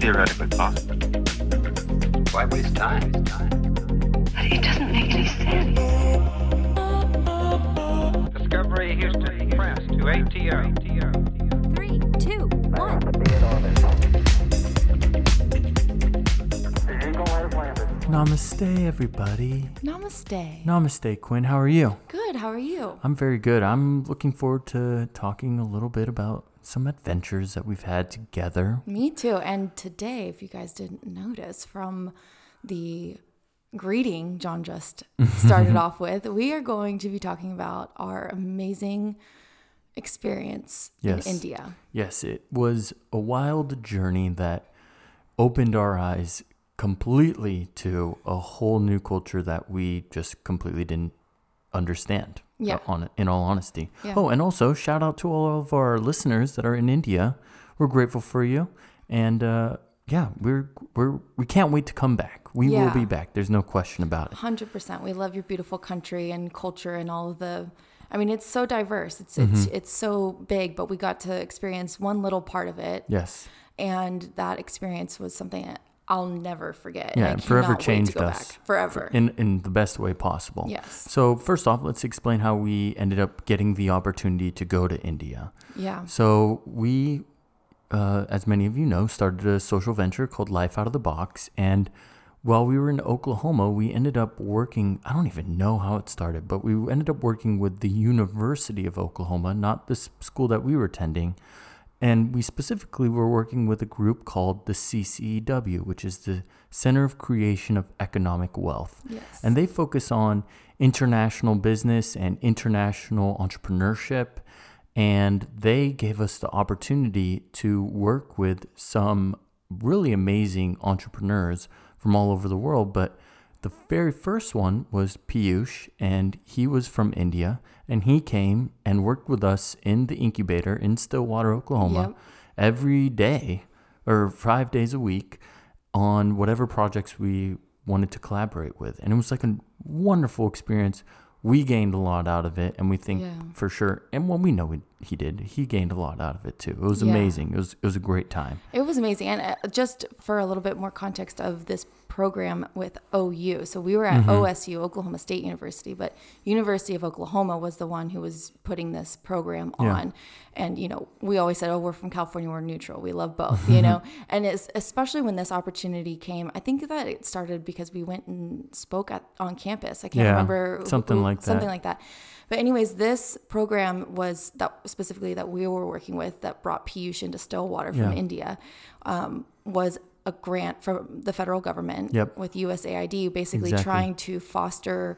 theoretically possible. Why waste time? But it doesn't make any sense. Discovery Houston, press to ATO. 3, 2, 1. Namaste, everybody. Namaste. Namaste, Quinn. How are you? Good. How are you? I'm very good. I'm looking forward to talking a little bit about some adventures that we've had together. Me too. And today, if you guys didn't notice from the greeting John just started off with, we are going to be talking about our amazing experience in India. Yes, it was a wild journey that opened our eyes completely to a whole new culture that we just completely didn't understand. Yeah. In all honesty. Yeah. Oh, and also shout out to all of our listeners that are in India. We're grateful for you, and we can't wait to come back. We will be back. There's no question about it. 100%. We love your beautiful country and culture and all of the. I mean, it's so diverse. It's so big, but we got to experience one little part of it. Yes. And that experience was something that I'll never forget. Yeah, and it forever cannot wait to changed go us. back. Forever. In the best way possible. Yes. So first off, let's explain how we ended up getting the opportunity to go to India. Yeah. So we, as many of you know, started a social venture called Life Out of the Box. And while we were in Oklahoma, we ended up working, I don't even know how it started, but we ended up working with the University of Oklahoma, not the school that we were attending. And we specifically were working with a group called the CCEW, which is the Center of Creation of Economic Wealth. Yes. And they focus on international business and international entrepreneurship. And they gave us the opportunity to work with some really amazing entrepreneurs from all over the world. But the very first one was Piyush, and he was from India, and he came and worked with us in the incubator in Stillwater, Oklahoma, every day or 5 days a week on whatever projects we wanted to collaborate with. And it was like a wonderful experience. We gained a lot out of it, and we think for sure, and well, we know he did. He gained a lot out of it too. It was amazing. It was a great time. It was amazing. And just for a little bit more context of this program with OU. So we were at OSU, Oklahoma State University, but University of Oklahoma was the one who was putting this program on. And, you know, we always said, oh, we're from California, we're neutral. We love both, you know. And it's, especially when this opportunity came, I think that it started because we went and spoke on campus. I can't remember. Something like that. But anyways, this program was that specifically that we were working with that brought Piyush into Stillwater from India, was a grant from the federal government with USAID, basically trying to foster,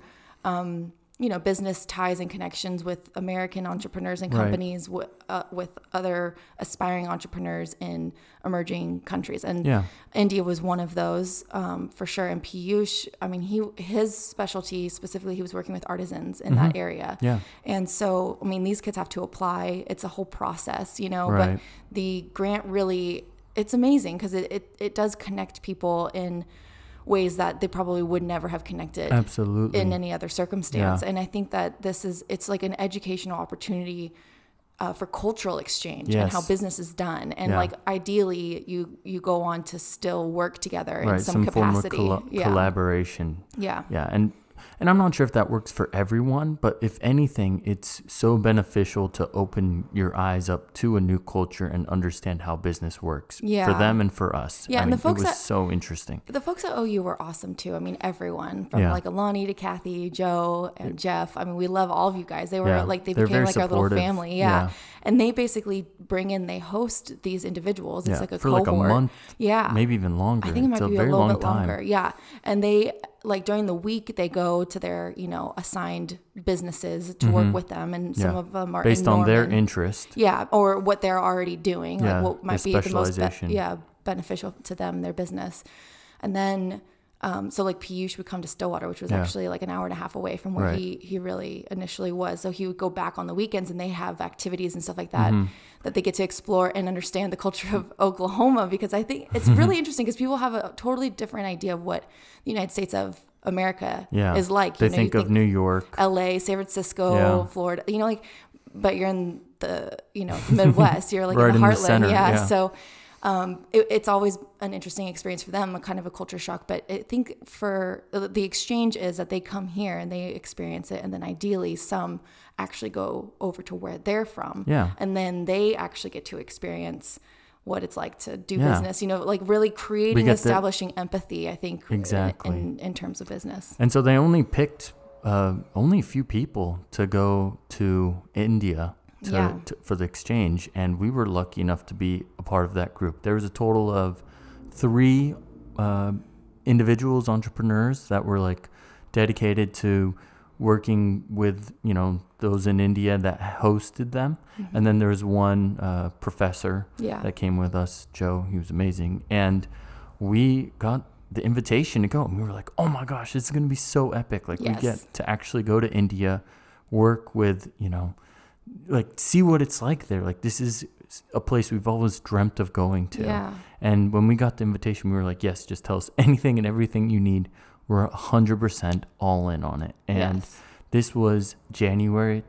business ties and connections with American entrepreneurs and companies with other aspiring entrepreneurs in emerging countries. And India was one of those for sure. And Piyush, I mean, his specialty specifically, he was working with artisans in that area. Yeah. And so, I mean, these kids have to apply. It's a whole process, you know, but the grant really, it's amazing because it does connect people in ways that they probably would never have connected in any other circumstance. And I think that it's like an educational opportunity for cultural exchange and how business is done. And like ideally you go on to still work together in some capacity. Form of collaboration. Yeah. Yeah. And I'm not sure if that works for everyone, but if anything, it's so beneficial to open your eyes up to a new culture and understand how business works for them and for us. Yeah, I and mean, the folks it was so interesting. The folks at OU were awesome too. I mean, everyone from like Alani to Kathy, Joe, and Jeff. I mean, we love all of you guys. They were they became like our little family. Yeah. And they basically they host these individuals. It's like a for cohort. Like a month. Yeah. Maybe even longer. I think it might it's be a a very little long bit time. longer. Yeah. And they like during the week they go to their, assigned businesses to work with them. And some of them are based on their interest. Yeah. Or what they're already doing. Like what might be the most beneficial to them, their business. And then so like Piyush would come to Stillwater, which was actually like an hour and a half away from where he really initially was. So he would go back on the weekends and they have activities and stuff like that that they get to explore and understand the culture of Oklahoma, because I think it's really interesting because people have a totally different idea of what the United States of America is like. They think of New York, LA, San Francisco, Florida, but you're in the, the Midwest, you're like right in the heartland. center, So It's always an interesting experience for them, a kind of a culture shock. But I think for the exchange is that they come here and they experience it. And then ideally some actually go over to where they're from. Yeah. And then they actually get to experience what it's like to do business, like really creating, establishing empathy, I think, exactly in terms of business. And so they only picked only a few people to go to India for the exchange, and we were lucky enough to be a part of that group. There was a total of 3 individuals, entrepreneurs that were like dedicated to working with those in India that hosted them, and then there was one professor that came with us, Joe. He was amazing, and we got the invitation to go, and we were like, oh my gosh, this is going to be so epic. Like we get to actually go to India, work with like see what it's like there. Like this is a place we've always dreamt of going to. And when we got the invitation, we were like, yes, just tell us anything and everything you need. We're 100% all in on it. And this was January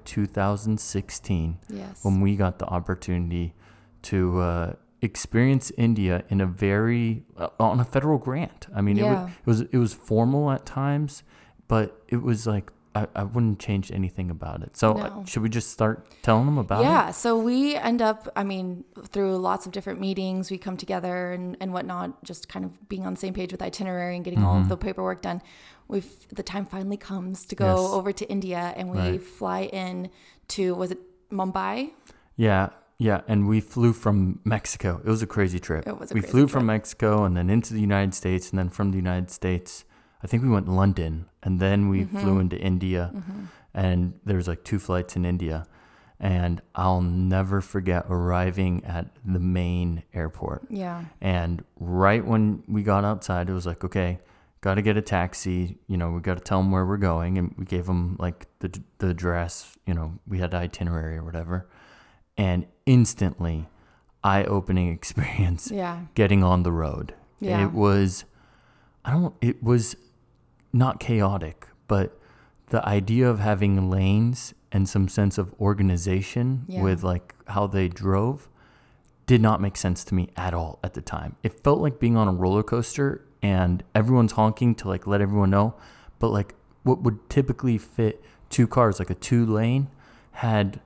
2016 when we got the opportunity to experience India in a very on a federal grant. I mean, it was formal at times, but it was like I wouldn't change anything about it. So should we just start telling them about it? Yeah. So we end up, through lots of different meetings, we come together and whatnot, just kind of being on the same page with itinerary and getting all of the paperwork done. The time finally comes to go over to India, and we fly in to, was it Mumbai? Yeah. Yeah. And we flew from Mexico. It was a crazy trip. We flew from Mexico and then into the United States, and then from the United States, I think we went to London, and then we flew into India, and there was like 2 flights in India. And I'll never forget arriving at the main airport. Yeah. And right when we got outside, it was like, okay, got to get a taxi. We got to tell them where we're going. And we gave them like the address, we had the itinerary or whatever. And instantly, eye-opening experience getting on the road. Yeah. It was not chaotic, but the idea of having lanes and some sense of organization with like how they drove did not make sense to me at all at the time. It felt like being on a roller coaster and everyone's honking to like let everyone know, but like what would typically fit 2 cars, like a 2-lane, had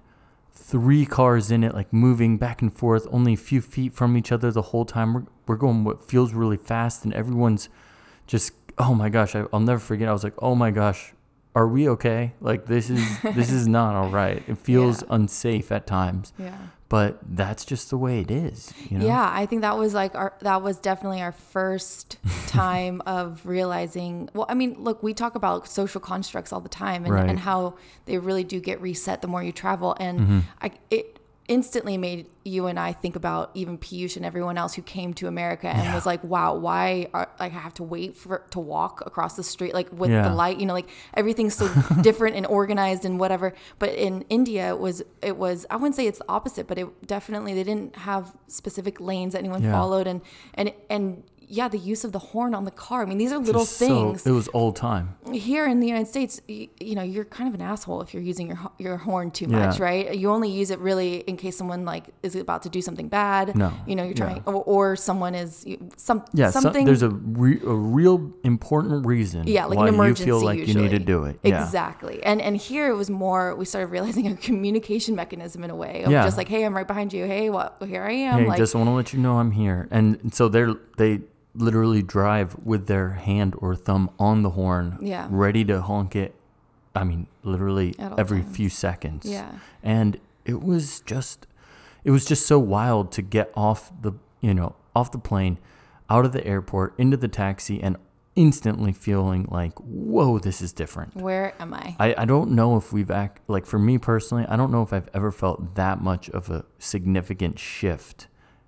3 cars in it, like moving back and forth, only a few feet from each other the whole time. We're going what feels really fast, and everyone's just, oh my gosh, I'll never forget. I was like, oh my gosh, are we okay? Like this is not all right. It feels unsafe at times. Yeah. But that's just the way it is, Yeah, I think that was definitely our first time of realizing. Well, I mean, look, we talk about social constructs all the time, and how they really do get reset the more you travel, and it instantly made you and I think about even Piyush and everyone else who came to America and was like, wow, why I have to wait to walk across the street, like with the light, like everything's so different and organized and whatever. But in India, it was, I wouldn't say it's the opposite, but it definitely, they didn't have specific lanes that anyone followed. And the use of the horn on the car. I mean, these are little things. It was old time. Here in the United States, you're kind of an asshole if you're using your horn too much, right? You only use it really in case someone like is about to do something bad. No, you're trying, or someone is something. There's a real important reason. Yeah, like why an emergency. You feel like usually. You need to do it. Yeah. Exactly. And here it was more. We started realizing a communication mechanism in a way of just like, hey, I'm right behind you. Hey, here I am. Hey, like, just want to let you know I'm here. And so they literally drive with their hand or thumb on the horn, ready to honk it. I mean, literally every few seconds. Yeah. And it was just so wild to get off the plane, out of the airport, into the taxi, and instantly feeling like, whoa, this is different. Where am I? I don't know if like for me personally, I don't know if I've ever felt that much of a significant shift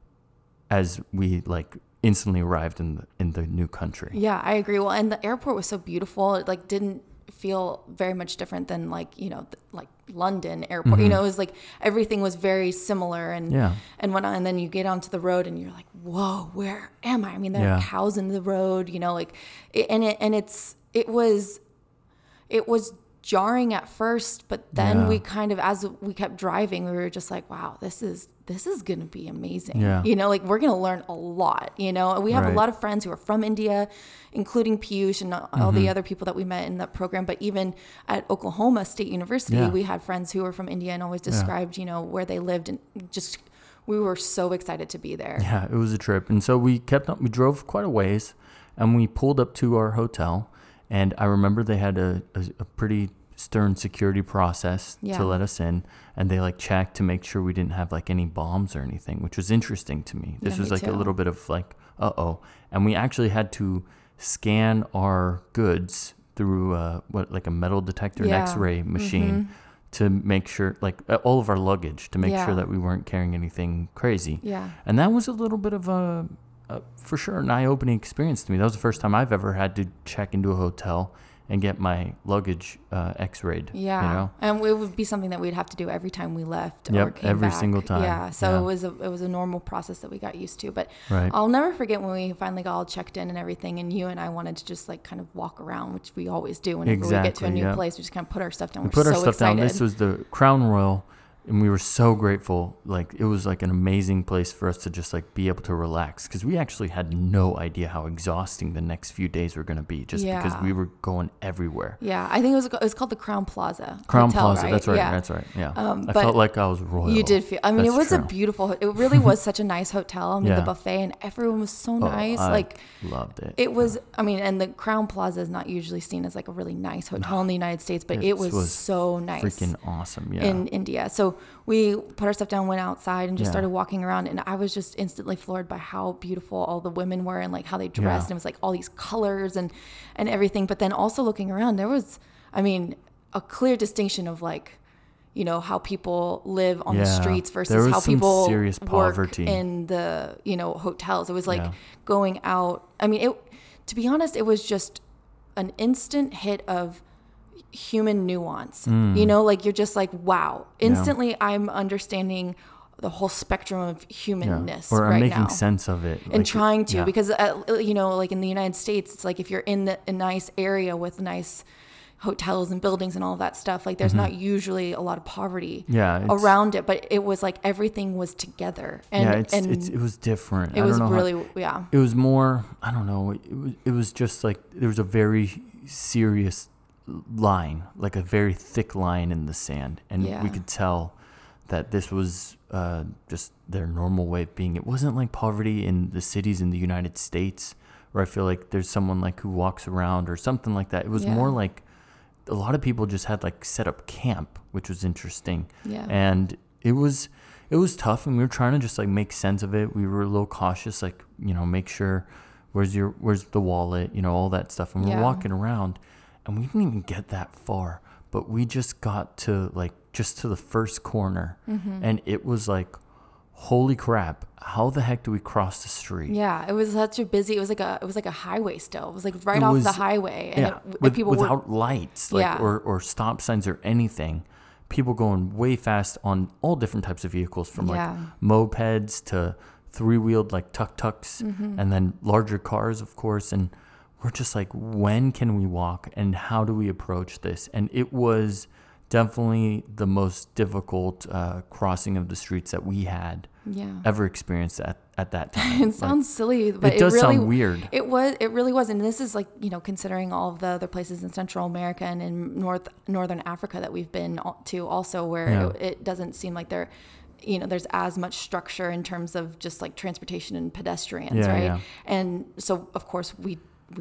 as we like instantly arrived in the new country. Yeah, I agree. Well, and the airport was so beautiful. It like didn't feel very much different than like, like London airport. It was like everything was very similar and whatnot. And then you get onto the road and you're like, whoa, where am I? I mean, there are cows in the road, it was jarring at first, but then we kind of, as we kept driving, we were just like, wow, this is this is going to be amazing. Yeah. You know, like we're going to learn a lot, you know, and we have Right. a lot of friends who are from India, including Piyush and all the other people that we met in that program. But even at Oklahoma State University, Yeah. we had friends who were from India and always described, you know, where they lived, and just, we were so excited to be there. Yeah, it was a trip. And so we drove quite a ways, and we pulled up to our hotel, and I remember they had a pretty stern security process Yeah. to let us in, and they like checked to make sure we didn't have like any bombs or anything, which was interesting to me. This Yeah, was me like too. a little bit of like, and we actually had to scan our goods through like a metal detector and Yeah. X-ray machine to make sure, like all of our luggage, to make Yeah. sure that we weren't carrying anything crazy. Yeah. And that was a little bit of a for sure, an eye-opening experience to me. That was the first time I've ever had to check into a hotel and get my luggage X-rayed. Yeah. You know? And it would be something that we'd have to do every time we left or Yep, came every back. single time. Yeah. So Yeah. it was a normal process that we got used to. But Right. I'll never forget when we finally got all checked in and everything, and you and I wanted to just like kind of walk around, which we always do whenever we get to a Exactly, new yep. place. We just kind of put our stuff down. We We're put our so stuff excited. down. This was the Crown Royal, and we were so grateful. Like, it was like an amazing place for us to just like be able to relax, because we actually had no idea how exhausting the next few days were going to be, just because Yeah. we were going everywhere. Yeah, I think it was called the Crown Plaza. Crown Hotel, Plaza, that's right. Yeah. That's right. Yeah, I but felt like I was royal. You did feel. I mean, That's it was true. a beautiful. It really was such a nice hotel. I mean, Yeah. the buffet and everyone was so nice. I Like, loved it. it was. I mean, and the Crown Plaza is not usually seen as like a really nice hotel in the United States, but it was so nice. Freaking awesome. Yeah. In India. So we put our stuff down, went outside, and just Yeah. started walking around. And I was just instantly floored by how beautiful all the women were and like how they dressed. Yeah. And it was like all these colors and everything. But then also looking around, there was, I mean, a clear distinction of like, you know, how people live on the Yeah. streets There versus was how some people serious work poverty. in the, you know, hotels. It was like Yeah. going out. I mean, to be honest, it was just an instant hit of human nuance. You know, like you're just like, wow. Instantly, I'm understanding the whole spectrum of humanness Or I'm right making now. sense of it. And trying to, yeah. because, you know, like in the United States, it's like if you're in a nice area with nice hotels and buildings and all of that stuff, like there's not usually a lot of poverty Yeah, it's- around it, but it was like everything was together. And, it was different. it I was don't know how- really, yeah. it was more, I don't know, it was just like there was a very serious line, like a very thick line in the sand, and Yeah. we could tell that this was just their normal way of being. It wasn't like poverty in the cities in the United States where I feel like there's someone like who walks around or something like that. It was Yeah. more like a lot of people just had like set up camp, which was interesting. Yeah. And it was tough, and we were trying to just like make sense of it. We were a little cautious, like, you know, make sure where's the wallet, you know, all that stuff. And we're Yeah. walking around, and we didn't even get that far, but we just got to like just to the first corner, and it was like, holy crap, how the heck do we cross the street? Yeah, it was such a busy. It was like a highway still. It was like right It off was- the highway, and Yeah, people were without lights, like Yeah. or stop signs or anything. People going way fast on all different types of vehicles, from Yeah. like mopeds to three-wheeled like tuk-tuks, Mm-hmm. and then larger cars, of course. And we're just like, when can we walk, and how do we approach this? And it was definitely the most difficult crossing of the streets that we had yeah. ever experienced at that time. It sounds silly, but it does really, sound weird. It really was. And this is like, you know, considering all of the other places in Central America and in Northern Africa that we've been to also, where Yeah. it doesn't seem like there's as much structure in terms of just like transportation and pedestrians, Yeah, right? yeah. And so of course we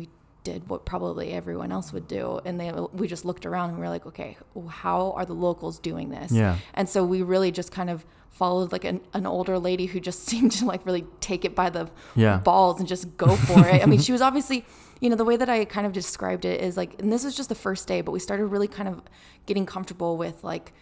did what probably everyone else would do, and we just looked around and we were like, okay, how are the locals doing this? Yeah. And so we really just kind of followed like an older lady who just seemed to like really take it by the Yeah. balls and just go for it. I mean, she was obviously, you know, the way that I kind of described it is like, and this was just the first day, but we started really kind of getting comfortable with like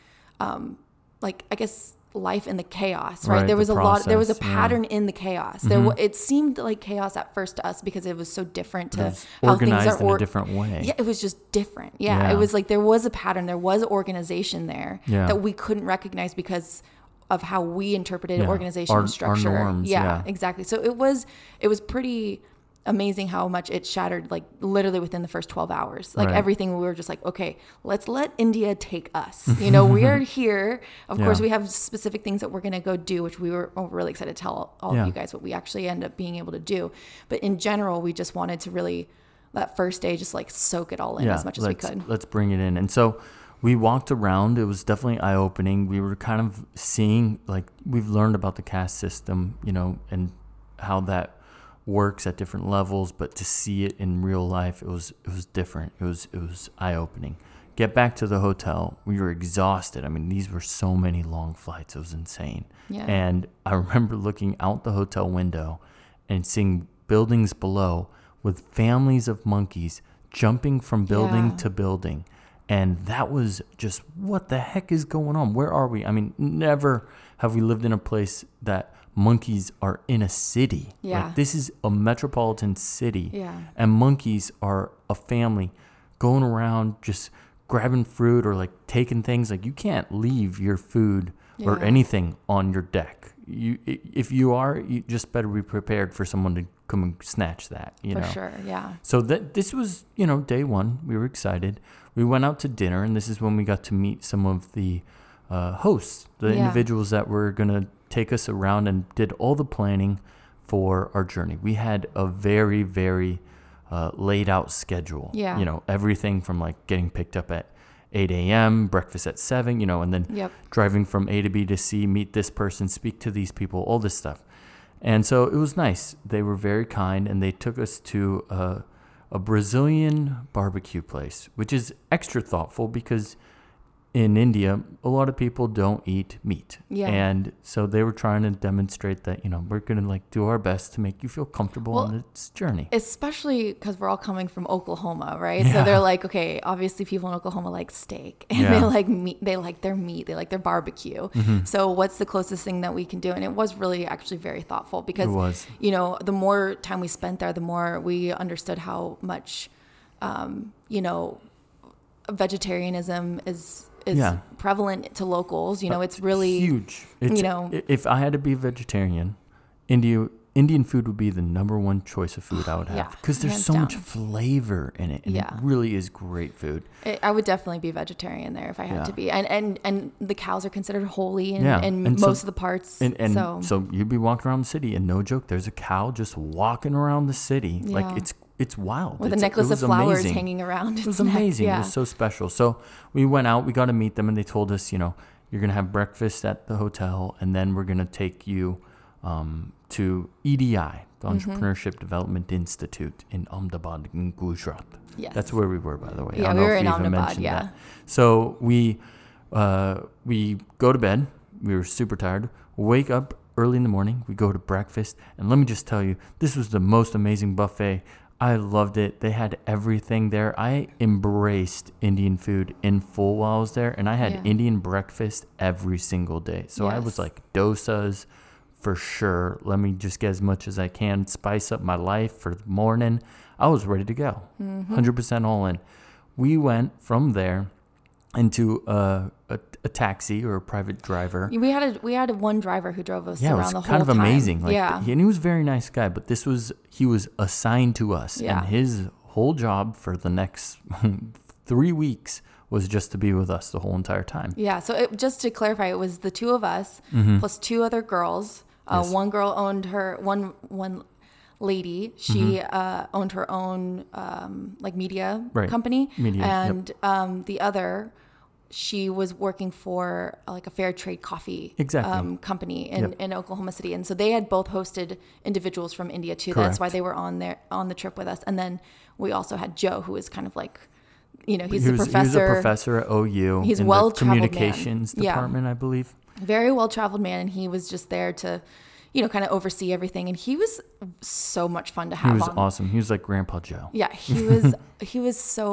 I guess life in the chaos, right? Right, There was the there was a process, yeah. pattern in the chaos. It seemed like chaos at first to us because it was so different to was how things organized are in a different way. Yeah, it was just different. Yeah, Yeah. it was like there was a pattern, there was organization there Yeah. that we couldn't recognize because of how we interpreted Yeah. organization Our and structure. norms, yeah. Exactly. So it was pretty amazing how much it shattered, like literally within the first 12 hours. Like everything, we were just like, okay, let's let India take us. You know, we are here. Of course, we have specific things that we're going to go do, which we were really excited to tell all of you guys what we actually end up being able to do. But in general, we just wanted to really, that first day, just like soak it all in as much as we could. Let's bring it in. And so we walked around. It was definitely eye-opening. We were kind of seeing, like, we've learned about the caste system, you know, and how that works at different levels, but to see it in real life, it was different. It was eye-opening. Get back to the hotel. We were exhausted. I mean, these were so many long flights. It was insane. Yeah. And I remember looking out the hotel window and seeing buildings below with families of monkeys jumping from building to building. And that was just, what the heck is going on? Where are we? I mean, never have we lived in a place that monkeys are in a city. Yeah. Like, this is a metropolitan city. Yeah. And monkeys are a family going around just grabbing fruit or like taking things. Like, you can't leave your food or anything on your deck. If you are, you just better be prepared for someone to come and snatch that, you know. For sure, yeah. So this was, you know, day one. We were excited. We went out to dinner, and this is when we got to meet some of the hosts, the individuals that were going to take us around and did all the planning for our journey. We had a very, very laid out schedule. Yeah. You know, everything from like getting picked up at 8 a.m., breakfast at 7, you know, and then driving from A to B to C, meet this person, speak to these people, all this stuff. And so it was nice. They were very kind, and they took us to a Brazilian barbecue place, which is extra thoughtful because in India, a lot of people don't eat meat. Yeah. And so they were trying to demonstrate that, you know, we're going to like do our best to make you feel comfortable on this journey. Especially because we're all coming from Oklahoma, right? Yeah. So they're like, okay, obviously people in Oklahoma like steak and they like meat, they like their meat, they like their barbecue. Mm-hmm. So what's the closest thing that we can do? And it was really actually very thoughtful because, you know, the more time we spent there, the more we understood how much, you know, vegetarianism is prevalent to locals. You know, it's really huge. You know, if I had to be a vegetarian, Indian food would be the number one choice of food I would have because there's so much flavor in it, and it really is great food. I would definitely be vegetarian there if I had to be, and the cows are considered holy in most of the parts. And so you'd be walking around the city, and no joke, there's a cow just walking around the city, like it's wild. With a necklace of flowers hanging around. It was amazing. It was so special. So we went out, we got to meet them, and they told us, you know, you're going to have breakfast at the hotel, and then we're going to take you to EDI, the Entrepreneurship Development Institute in Ahmedabad, in Gujarat. Yes. That's where we were, by the way. Yeah, we were in Ahmedabad, that. So we go to bed. We were super tired. Wake up early in the morning. We go to breakfast. And let me just tell you, this was the most amazing buffet. I loved it. They had everything there. I embraced Indian food in full while I was there, and I had Indian breakfast every single day. So I was like, dosas for sure. Let me just get as much as I can, spice up my life for the morning. I was ready to go, 100% all in. We went from there into a taxi or a private driver. We had one driver who drove us around the whole time. Yeah, it was kind of amazing. Like, and he was a very nice guy, but he was assigned to us, and his whole job for the next 3 weeks was just to be with us the whole entire time. Yeah, so just to clarify, it was the two of us plus two other girls. One girl owned her one lady. She owned her own like media company, and the other, she was working for like a fair trade coffee company in Oklahoma City. And so they had both hosted individuals from India too. Correct. That's why they were on the trip with us. And then we also had Joe, who was kind of like, you know, he's a professor. He was a professor at OU. He's in the communications department, I believe. Very well-traveled man. And he was just there to, you know, kind of oversee everything. And he was so much fun to have on. He was awesome. He was like Grandpa Joe. Yeah, he was so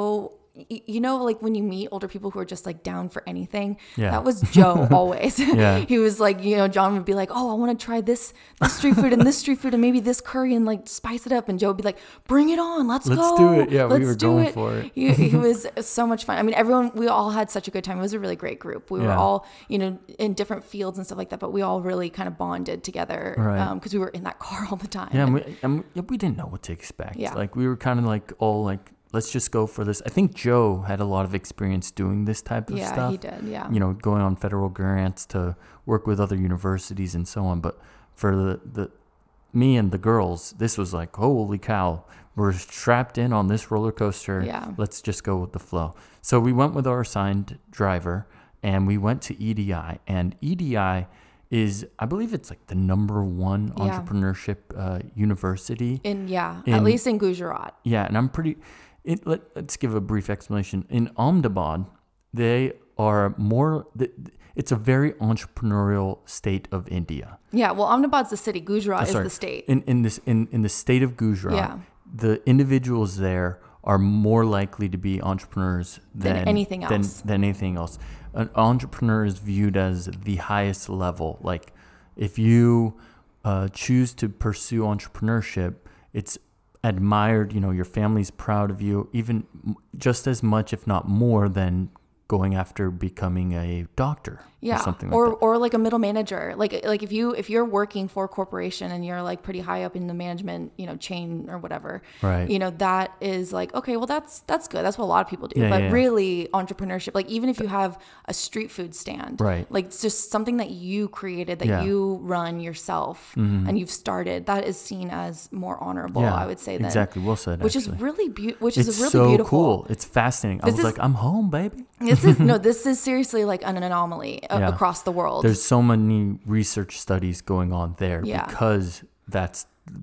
you know, like when you meet older people who are just like down for anything, Yeah. that was Joe always. Yeah. He was like, you know, John would be like, oh, I want to try this street food and this street food and maybe this curry and like spice it up. And Joe would be like, bring it on. Let's go. do it. Yeah, we Let's were do going it. for it. He was so much fun. I mean, we all had such a good time. It was a really great group. We were Yeah. all, you know, in different fields and stuff like that, but we all really kind of bonded together Right. because we were in that car all the time. Yeah, and we didn't know what to expect. Yeah. Like we were kind of like all like, let's just go for this. I think Joe had a lot of experience doing this type of stuff. Yeah, he did. Yeah. You know, going on federal grants to work with other universities and so on. But for the me and the girls, this was like, holy cow, we're strapped in on this roller coaster. Yeah. Let's just go with the flow. So we went with our assigned driver and we went to EDI. And EDI is, I believe it's like the number one entrepreneurship university. At least in Gujarat. Yeah, and I'm pretty... let's give a brief explanation. In Ahmedabad, they are more... It's a very entrepreneurial state of India. Yeah, well, Ahmedabad's the city. Gujarat is the state. In the state of Gujarat, Yeah. the individuals there are more likely to be entrepreneurs than anything else. Than anything else. An entrepreneur is viewed as the highest level. Like, if you choose to pursue entrepreneurship, it's admired. You know, your family's proud of you, even just as much, if not more, than going after becoming a doctor. Yeah, or something like that. or like a middle manager. Like if you're working for a corporation and you're like pretty high up in the management, you know, chain or whatever. Right. You know, that is like, okay, well that's good. That's what a lot of people do. Yeah, but yeah. really entrepreneurship, like even if you have a street food stand, Right. like it's just something that you created, that Yeah. you run yourself and you've started, that is seen as more honorable, Yeah, I would say. exactly. Well said. Which actually. is really It's really so beautiful. cool. It's fascinating. I This was is- like, I'm home, baby. This is seriously like an anomaly Yeah. across the world. There's so many research studies going on there Yeah. because that's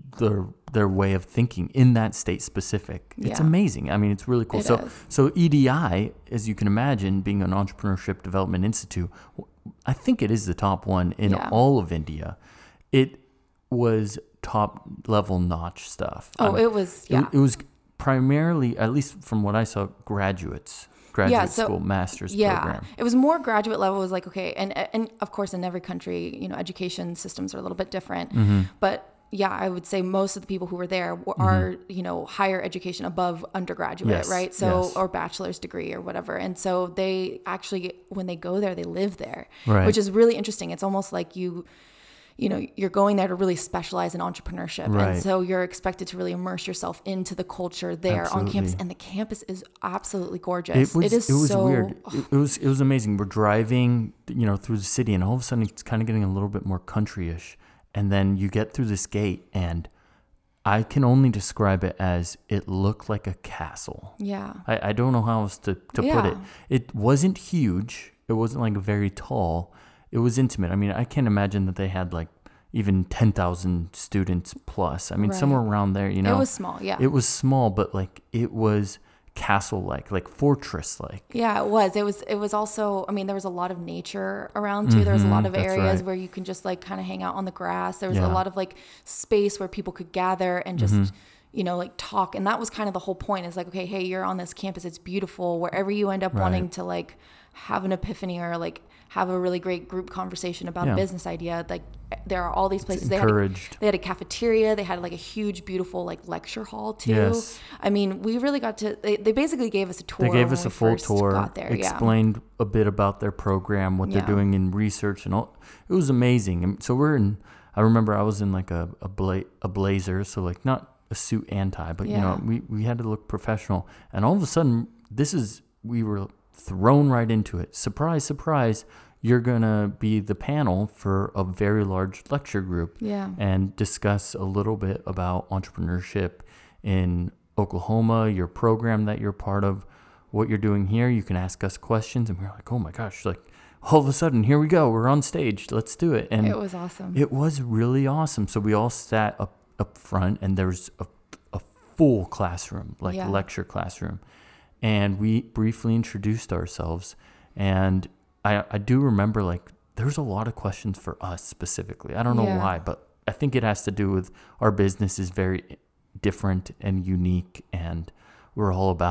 their way of thinking in that state specific. It's Yeah. amazing. I mean, it's really cool. It is. So EDI, as you can imagine, being an entrepreneurship development institute, I think it is the top one in Yeah. all of India. It was top level notch stuff. Oh, it was, yeah. It was primarily, at least from what I saw, graduate school master's program. It was more graduate level. It was like, okay, and of course in every country, you know, education systems are a little bit different, but yeah, I would say most of the people who were there are, you know, higher education above undergraduate, Yes, right? So, yes. or bachelor's degree or whatever. And so they actually, when they go there, they live there, Right. which is really interesting. It's almost like you know, you're going there to really specialize in entrepreneurship. Right. And so you're expected to really immerse yourself into the culture there on campus. Absolutely. And the campus is absolutely gorgeous. It was so weird. It was amazing. We're driving, you know, through the city, and all of a sudden it's kind of getting a little bit more country-ish. And then you get through this gate, and I can only describe it as it looked like a castle. Yeah. I don't know how else to put Yeah. it. It wasn't huge. It wasn't like very tall. It was intimate. I mean, I can't imagine that they had like even 10,000 students plus. I mean, Right. somewhere around there, you know. It was small, yeah. It was small, but like it was castle-like, fortress-like. Yeah, it was. It was also, I mean, there was a lot of nature around too. There was a lot of that's areas right. where you can just like kind of hang out on the grass. There was Yeah. a lot of like space where people could gather and just, you know, like talk. And that was kind of the whole point, is like, okay, hey, you're on this campus. It's beautiful. Wherever you end up wanting Right. to like have an epiphany or like have a really great group conversation about Yeah. a business idea, like there are all these places. encouraged. They had a cafeteria. They had like a huge, beautiful like lecture hall too. Yes. I mean, we really got to. They basically gave us a tour. They gave when us we a full first tour, Got there. explained a bit about their program, what they're Yeah. doing in research, and all. It was amazing. And so I remember I was in like a blazer, so like not a suit and tie, but you know, we had to look professional. And all of a sudden, we were thrown right into it. Surprise, surprise. You're going to be the panel for a very large lecture group Yeah. and discuss a little bit about entrepreneurship in Oklahoma, your program that you're part of, what you're doing here. You can ask us questions. And we're like, oh my gosh, like all of a sudden, here we go. We're on stage. Let's do it. And It was awesome. it was really awesome. So we all sat up front, and there's a full classroom, like Yeah. lecture classroom. And we briefly introduced ourselves. And I do remember, like, there's a lot of questions for us specifically. I don't know Yeah. why, but I think it has to do with our business is very different and unique, and we're all about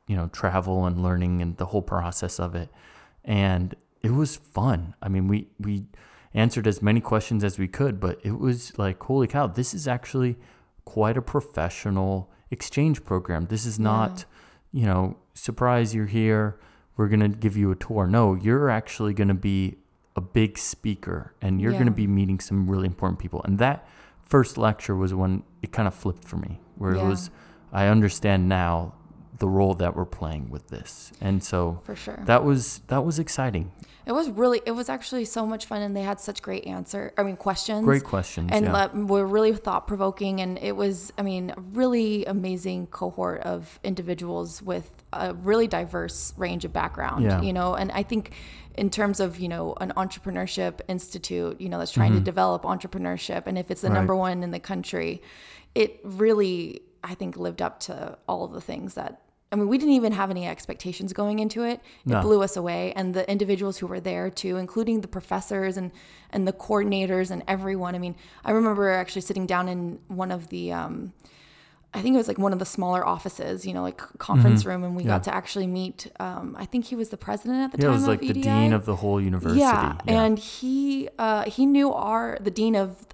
travel and learning and the whole process of it. And it was fun. I mean, we answered as many questions as we could, but it was like, holy cow, this is actually quite a professional exchange program. This is not, surprise, you're here, we're going to give you a tour. No, you're actually going to be a big speaker, and you're going to be meeting some really important people. And that first lecture was when it kind of flipped for me, where it was, I understand now the role that we're playing with this. And so for sure, that was exciting. It was actually so much fun, and they had such great questions. Great questions. And were really thought provoking. And it was, a really amazing cohort of individuals with a really diverse range of background, and I think in terms of, an entrepreneurship institute, that's trying to develop entrepreneurship. And if it's the number one in the country, it really, I think, lived up to all of the things that, we didn't even have any expectations going into it. It blew us away. And the individuals who were there too, including the professors and the coordinators and everyone. I remember actually sitting down in one of the, I think it was like one of the smaller offices, like conference room. And we got to actually meet, I think he was the president at the time. It was like EDI. The dean of the whole university. Yeah. And he knew the dean of,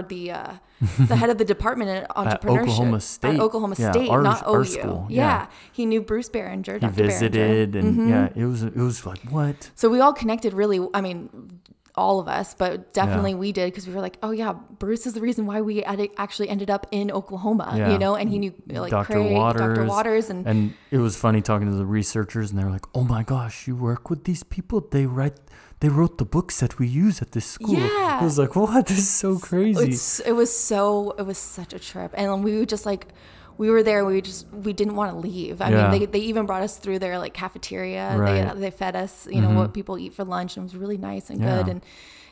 the head of the department in entrepreneurship at Oklahoma State, not OU. School. Yeah. He knew Bruce Behringer. He visited and it was like, what? So we all connected really, all of us, but definitely we did, because we were like, oh yeah, Bruce is the reason why we actually ended up in Oklahoma, and he knew Dr. Waters. And it was funny talking to the researchers, and they were like, oh my gosh, you work with these people? They wrote the books that we use at this school. Yeah. I was like, what? This is so crazy. It was such a trip. And we were just like, we were there. We didn't want to leave. They even brought us through their cafeteria. Right. They fed us, what people eat for lunch, and it was really nice and good. And,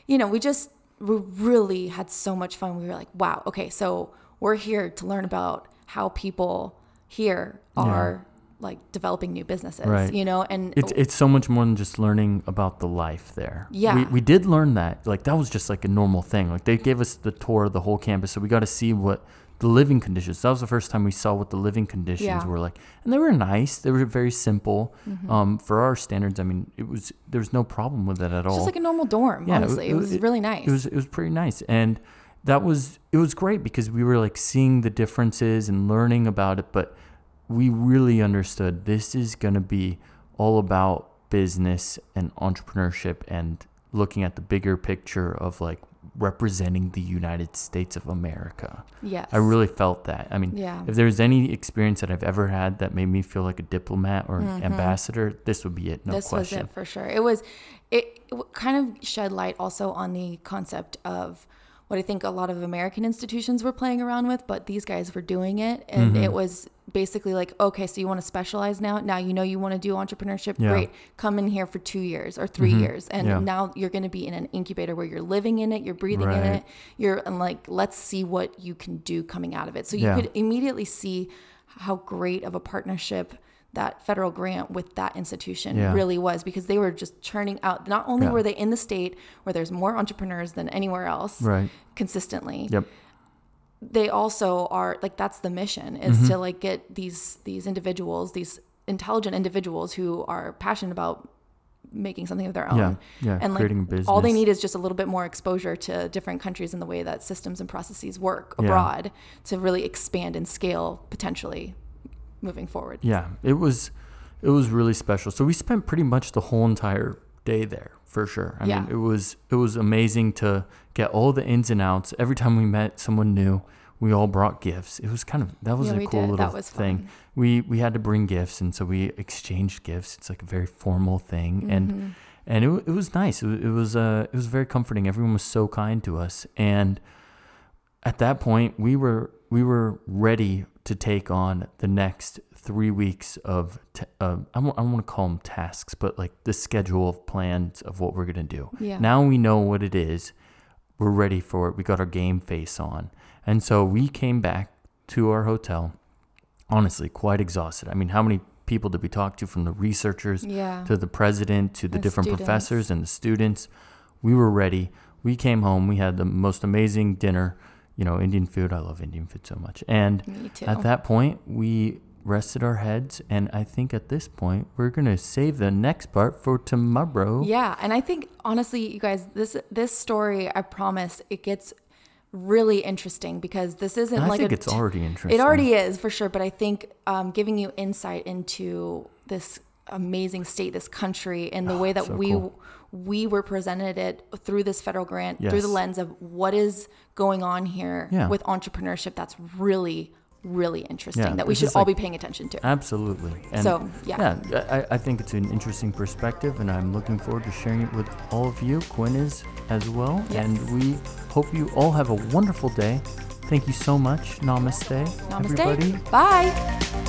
we really had so much fun. We were like, wow, okay, so we're here to learn about how people here are developing new businesses, and it's so much more than just learning about the life there. Yeah. We did learn that. That was just a normal thing. They gave us the tour of the whole campus, so we got to see what the living conditions. That was the first time we saw what the living conditions were like. And they were nice. They were very simple. For our standards, there was no problem with it at all. It's just like a normal dorm, honestly. It was really nice. It was pretty nice. And it was great because we were seeing the differences and learning about it, but we really understood this is going to be all about business and entrepreneurship and looking at the bigger picture of representing the United States of America. Yes. I really felt that. If there's any experience that I've ever had that made me feel like a diplomat or an ambassador, this would be it. No question. This was it for sure. It kind of shed light also on the concept of what I think a lot of American institutions were playing around with, but these guys were doing it. And it was basically okay, so you want to specialize now? Now you want to do entrepreneurship? Yeah. Great. Come in here for 2 years or 3 years. And now you're going to be in an incubator where you're living in it, you're breathing in it. Let's see what you can do coming out of it. So you could immediately see how great of a partnership that federal grant with that institution really was, because they were just churning out. Not only were they in the state where there's more entrepreneurs than anywhere else consistently, they also are that's the mission, is to get these individuals, these intelligent individuals who are passionate about making something of their own. And creating a business. All they need is just a little bit more exposure to different countries and the way that systems and processes work abroad to really expand and scale potentially moving forward. Yeah, it was really special. So we spent pretty much the whole entire day there, for sure. I mean, it was amazing to get all the ins and outs. Every time we met someone new, we all brought gifts. It was that was a cool little thing. We had to bring gifts, and so we exchanged gifts. It's a very formal thing, and it was nice. It was very comforting. Everyone was so kind to us, and at that point, we were ready to take on the next 3 weeks of, I don't want to call them tasks, but the schedule of plans of what we're going to do. Yeah. Now we know what it is. We're ready for it. We got our game face on. And so we came back to our hotel, honestly, quite exhausted. How many people did we talk to, from the researchers to the president to the different professors and the students? We were ready. We came home. We had the most amazing dinner. Indian food. I love Indian food so much. And at that point, we rested our heads, and I think at this point we're gonna save the next part for tomorrow. Yeah, and I think honestly, you guys, this story, I promise, it gets really interesting because this isn't and like I think it's already interesting. It already is for sure, but I think giving you insight into this amazing state, this country, and the way that we were presented it through this federal grant, through the lens of what is going on here with entrepreneurship, that's really, really interesting that we should all be paying attention to. Absolutely. And so, I think it's an interesting perspective, and I'm looking forward to sharing it with all of you. Quinn is as well. Yes. And we hope you all have a wonderful day. Thank you so much. Namaste. Namaste. Everybody. Bye.